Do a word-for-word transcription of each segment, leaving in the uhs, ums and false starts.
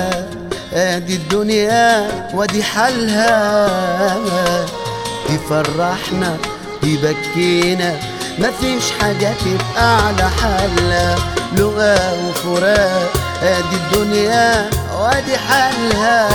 ادي الدنيا ودي حالها، تفرحنا تبكينا مفيش حاجة تبقى على حالها. لقا وفراق ادي الدنيا ودي حالها،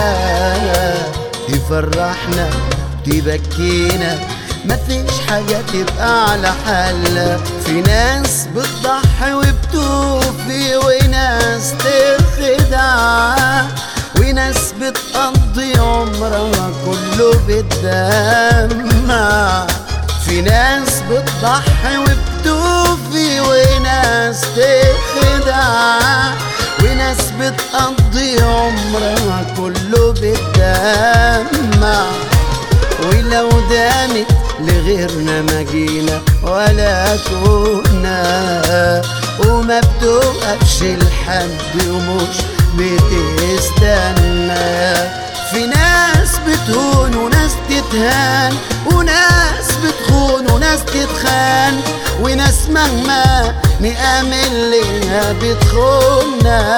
تفرحنا تبكينا مفيش حاجة تبقى على حالها. في ناس بتضحي وبتوفي وناس تخدع، وناس بتقضي عمرها كله بالدمع. في ناس بتضحي وبتوفي وناس تخدع، وناس بتقضي عمرها كله بالدمع. ولو دامت لغيرنا ما جينا ولا كنا، وما بتوقفش لحد ومش بتستنى. في ناس بتهون وناس تتهان، وناس بتخون وناس تتخان، وناس مهما نآمن ليها بتخوننا،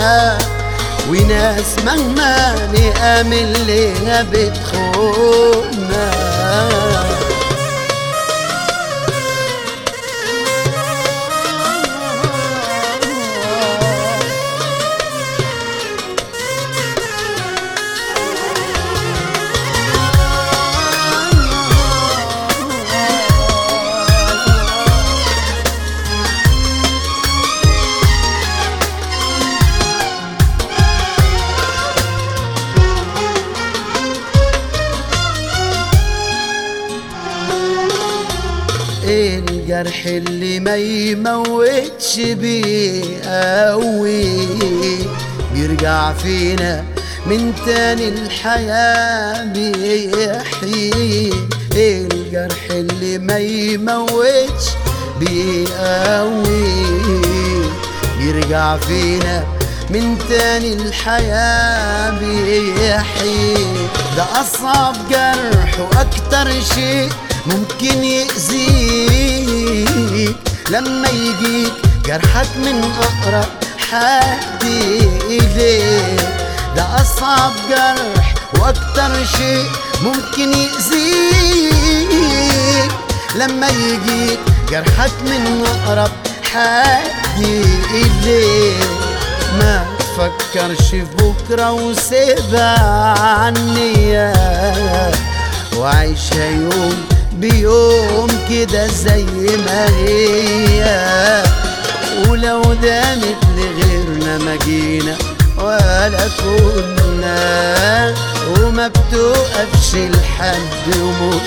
وناس مهما نآمن ليها بتخوننا. الجرح اللي ما يموتش بيقوي، بيرجع فينا من تاني الحياة بيحيي. الجرح اللي ما يموتش بيقوي، بيرجع فينا من تاني الحياة بيحيي. ده أصعب جرح وأكتر شيء ممكن يأذيك لما يجيك جرحك من أقرب حد إليك. ده أصعب جرح وأكتر شيء ممكن يأذيك لما يجيك جرحك من أقرب حد إليك. ما تفكرش في بكرة وسيبها عنيا، وعيشها يوم بيوم كده زي ما هي. ولو دامت لغيرنا ما جينا ولا كنا، وما بتوقفش لحد ومش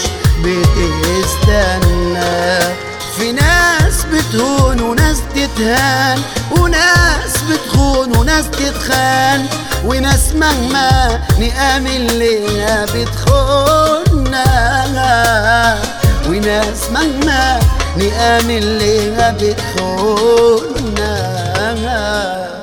بتستنى. في ناس بتهون وناس تتهان، وناس بتخون وناس تتخان، وناس مهما نآمن ليها بتخوننا، وناس مهما نآمن ليها بتخوننا.